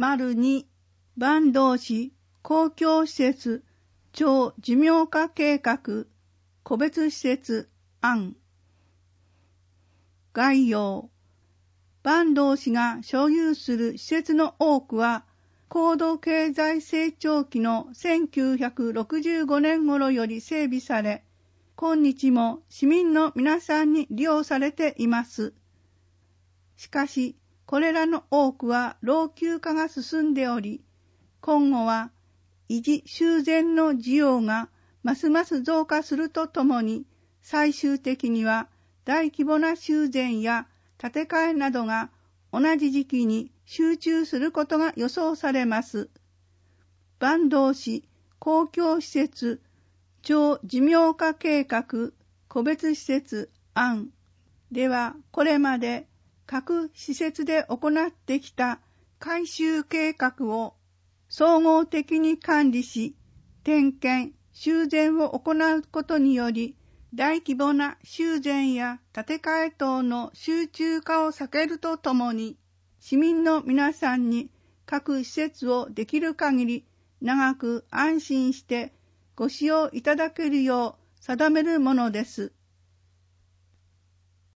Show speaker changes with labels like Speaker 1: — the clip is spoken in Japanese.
Speaker 1: 2、坂東市公共施設超寿命化計画個別施設案。概要。坂東市が所有する施設の多くは、高度経済成長期の1965年頃より整備され、今日も市民の皆さんに利用されています。しかし、これらの多くは老朽化が進んでおり、今後は維持修繕の需要がますます増加するとともに、最終的には大規模な修繕や建て替えなどが同じ時期に集中することが予想されます。坂東市公共施設超寿命化計画個別施設案では、これまで各施設で行ってきた改修計画を総合的に管理し、点検・修繕を行うことにより、大規模な修繕や建て替え等の集中化を避けるとともに、市民の皆さんに各施設をできる限り長く安心してご使用いただけるよう定めるものです。